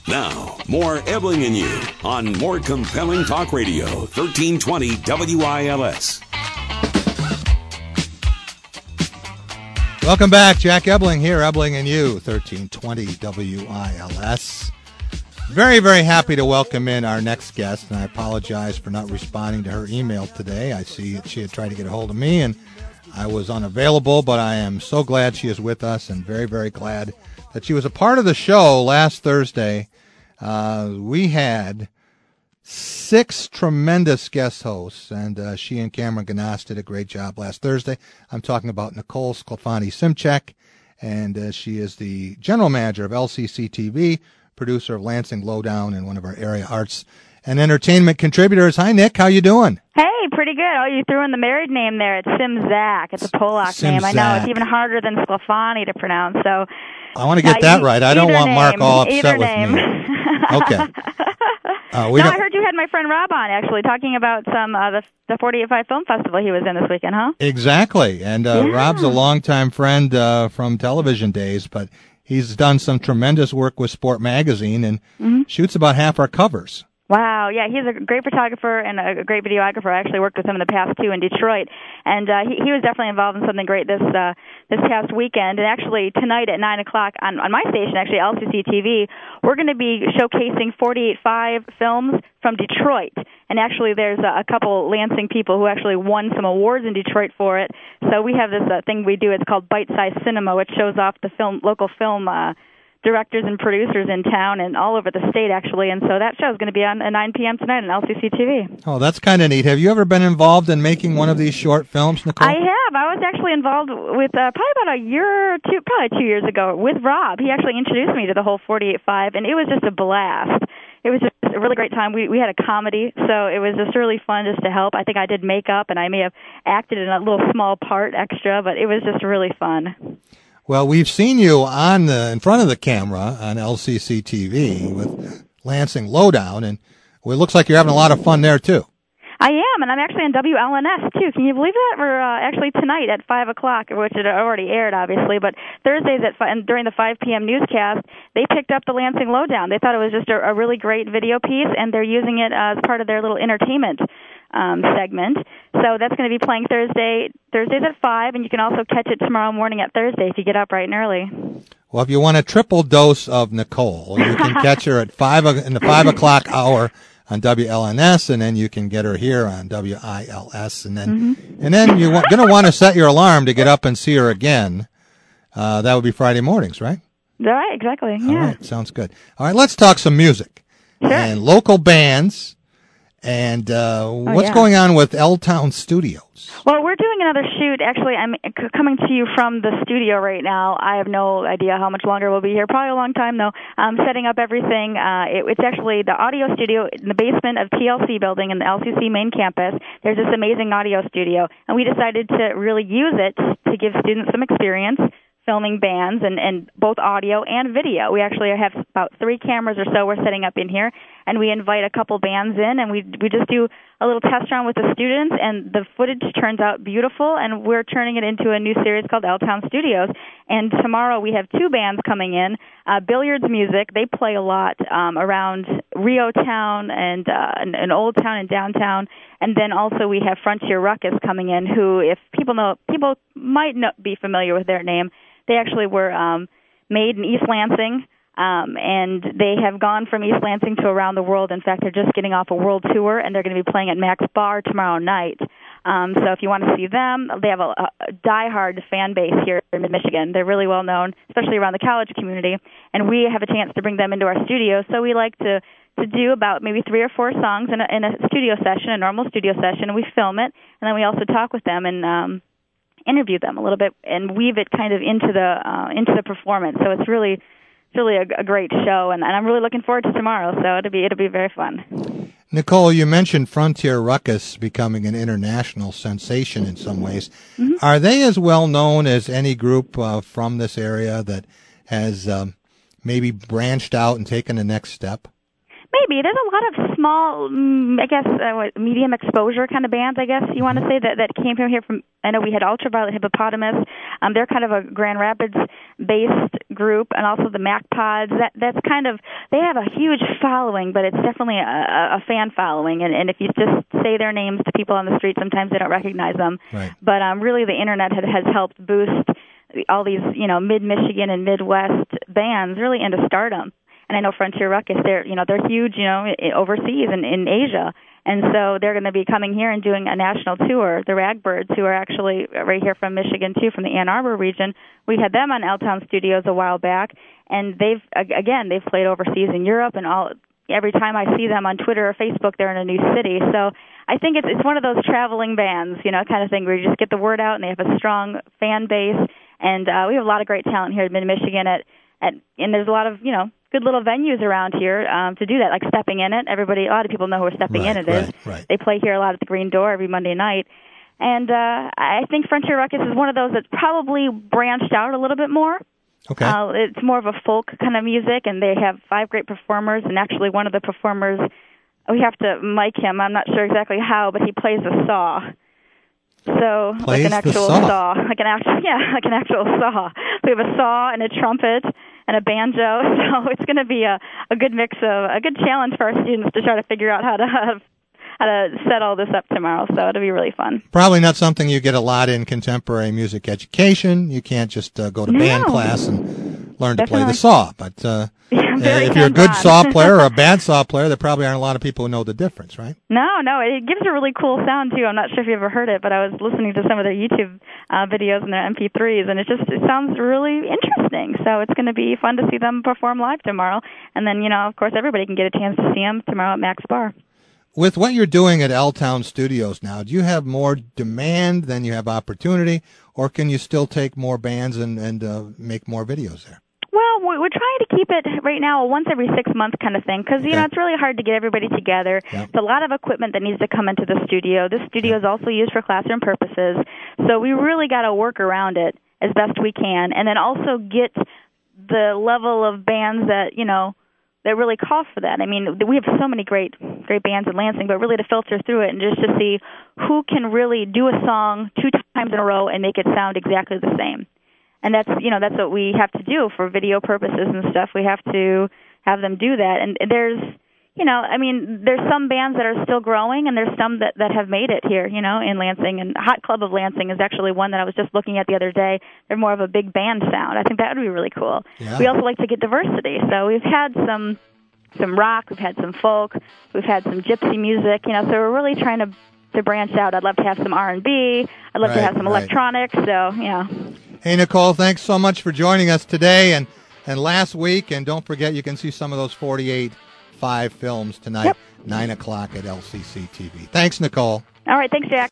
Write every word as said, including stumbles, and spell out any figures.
Now, more Ebling and You on more compelling talk radio, thirteen twenty W I L S. Welcome back. Jack Ebling here, Ebling and You, thirteen twenty W I L S. Very, very happy to welcome in our next guest, and I apologize for not responding to her email today. I see that she had tried to get a hold of me, and I was unavailable, but I am so glad she is with us and very, very glad that she was a part of the show last Thursday. Uh, we had six tremendous guest hosts, and uh, she and Cameron Ganas did a great job last Thursday. I'm talking about Nicole Sclafani-Simchek, and uh, she is the general manager of L C C T V, producer of Lansing Lowdown, and one of our area arts and entertainment contributors. Hi, Nick. How you doing? Hey, pretty good. Oh, you threw in the married name there. It's Simzak. It's a Polak Simzak. name. I know. It's even harder than Sclafani to pronounce. So I want to get uh, that right. I don't want name, Mark all upset either with name. me. Okay. Uh, we no, don't... I heard you had my friend Rob on, actually, talking about some uh, the, the forty-eight five Film Festival he was in this weekend, huh? Exactly. And uh, yeah. Rob's a longtime friend uh, from television days, but he's done some tremendous work with Sport Magazine and mm-hmm. shoots about half our covers. Wow, yeah, he's a great photographer and a great videographer. I actually worked with him in the past, too, in Detroit. And uh, he, he was definitely involved in something great this uh, this past weekend. And actually, tonight at nine o'clock on, on my station, actually, L C C T V, we're going to be showcasing forty-eight five films from Detroit. And actually, there's a, a couple Lansing people who actually won some awards in Detroit for it. So we have this uh, thing we do. It's called Bite Size Cinema, which shows off the film, local film uh directors and producers in town and all over the state, actually. And so that show is going to be on at nine p.m. tonight on L C C T V. Oh, that's kind of neat. Have you ever been involved in making one of these short films, Nicole? I have. I was actually involved with uh, probably about a year or two, probably two years ago, with Rob. He actually introduced me to the whole forty-eight five, and it was just a blast. It was just a really great time. We we had a comedy, so it was just really fun just to help. I think I did makeup, and I may have acted in a little small part extra, but it was just really fun. Well, we've seen you on the in front of the camera on L C C T V with Lansing Lowdown, and well, it looks like you're having a lot of fun there, too. I am, and I'm actually on W L N S, too. Can you believe that? We're uh, actually tonight at five o'clock, which it already aired, obviously, but Thursdays at five, and during the five p.m. newscast, they picked up the Lansing Lowdown. They thought it was just a, a really great video piece, and they're using it as part of their little entertainment um, segment. So that's going to be playing Thursday, Thursdays at five, and you can also catch it tomorrow morning at Thursday if you get up bright and early. Well, if you want a triple dose of Nicole, you can catch her at five in the five o'clock hour on W L N S, and then you can get her here on W I L S, and then mm-hmm. and then you're going to want to set your alarm to get up and see her again. Uh, that would be Friday mornings, right? Right, exactly. Yeah. All right, sounds good. All right, let's talk some music sure. and local bands. And uh, oh, what's yeah. going on with L-Town Studios? Well, we're doing another shoot. Actually, I'm c- coming to you from the studio right now. I have no idea how much longer we'll be here. Probably a long time, though. I'm setting up everything. Uh, it, it's actually the audio studio in the basement of T L C building in the L C C main campus. There's this amazing audio studio, and we decided to really use it to give students some experience filming bands and, and both audio and video. We actually have about three cameras or so we're setting up in here, and we invite a couple bands in, and we we just do a little test run with the students, and the footage turns out beautiful, and we're turning it into a new series called L-Town Studios. And tomorrow we have two bands coming in. Uh, Billiards Music, they play a lot um, around Rio Town and, uh, and, and Old Town and downtown. And then also we have Frontier Ruckus coming in, who, if people know, people might not be familiar with their name. They actually were um, made in East Lansing, um, and they have gone from East Lansing to around the world. In fact, they're just getting off a world tour, and they're going to be playing at Max Bar tomorrow night. Um, so if you want to see them, they have a, a diehard fan base here in Michigan. They're really well known, especially around the college community, and we have a chance to bring them into our studio. So we like to to do about maybe three or four songs in a, in a studio session, a normal studio session, and we film it, and then we also talk with them and um, interview them a little bit and weave it kind of into the uh, into the performance. So it's really it's really a, a great show, and, and I'm really looking forward to tomorrow. So it'll be it'll be very fun. Nicole, you mentioned Frontier Ruckus becoming an international sensation in some ways. Mm-hmm. Are they as well known as any group uh, from this area that has um, maybe branched out and taken the next step? Maybe. There's a lot of small, mm, I guess, uh, what, medium exposure kind of bands, I guess you want to say, that, that came from here from, I know we had Ultraviolet Hippopotamus. Um, they're kind of a Grand Rapids-based group, and also the Mac Pods. That, that's kind of, they have a huge following, but it's definitely a, a fan following, and, and if you just say their names to people on the street, sometimes they don't recognize them. Right. But um, really the Internet has, has helped boost all these, you know, mid-Michigan and Midwest bands really into stardom. And I know Frontier Ruckus, they're, you know, they're huge, you know, overseas and in Asia. And so they're going to be coming here and doing a national tour. The Ragbirds, who are actually right here from Michigan, too, from the Ann Arbor region, we had them on L-Town Studios a while back. And they've, again, they've played overseas in Europe, and all. Every time I see them on Twitter or Facebook, they're in a new city. So I think it's, it's one of those traveling bands, you know, kind of thing where you just get the word out, and they have a strong fan base. And uh, we have a lot of great talent here in Mid-Michigan, at, at, and there's a lot of, you know, good little venues around here um, to do that, like Stepping In It. Everybody, a lot of people know who Stepping right, In It is. Right, right. They play here a lot at the Green Door every Monday night. And uh, I think Frontier Ruckus is one of those that's probably branched out a little bit more. Okay. Uh, it's more of a folk kind of music, and they have five great performers, and actually one of the performers, we have to mic him. I'm not sure exactly how, but he plays a saw. So Plays like an actual the saw. saw, like an actual yeah, like an actual saw. We have a saw and a trumpet and a banjo. So it's going to be a a good mix of a good challenge for our students to try to figure out how to how to set all this up tomorrow. So it'll be really fun. Probably not something you get a lot in contemporary music education. You can't just uh, go to No. band class and learn to play Definitely. the saw. But uh, Yeah, very if you're a good hands-on. saw player or a bad saw player, there probably aren't a lot of people who know the difference, right? No, no, it gives a really cool sound too. I'm not sure if you ever heard it, but I was listening to some of their YouTube uh, videos and their M P threes, and it just it sounds really interesting. So it's going to be fun to see them perform live tomorrow. And then, you know, of course, everybody can get a chance to see them tomorrow at Mac's Bar. With what you're doing at L-Town Studios now, do you have more demand than you have opportunity, or can you still take more bands and, and uh, make more videos there? Well, we're we're trying to keep it right now a once every six months kind of thing, because, you Okay. know, it's really hard to get everybody together. Yeah. It's a lot of equipment that needs to come into the studio. This studio is also used for classroom purposes, so we really got to work around it as best we can, and then also get the level of bands that, you know, that really call for that. I mean, we have so many great great bands in Lansing, but really to filter through it and just to see who can really do a song two times in a row and make it sound exactly the same. And that's, you know, that's what we have to do for video purposes and stuff. We have to have them do that. And there's, you know, I mean, there's some bands that are still growing, and there's some that, that have made it here, you know, in Lansing. And Hot Club of Lansing is actually one that I was just looking at the other day. They're more of a big band sound. I think that would be really cool. Yeah. We also like to get diversity. So we've had some some rock, we've had some folk, we've had some gypsy music, you know, so we're really trying to, to branch out. I'd love to have some R and B. I'd love Right, to have some right. electronics. So, you know. Hey, Nicole, thanks so much for joining us today and, and last week. And don't forget, you can see some of those forty-eight five films tonight, Yep. nine o'clock at L C C T V. Thanks, Nicole. All right, thanks, Jack.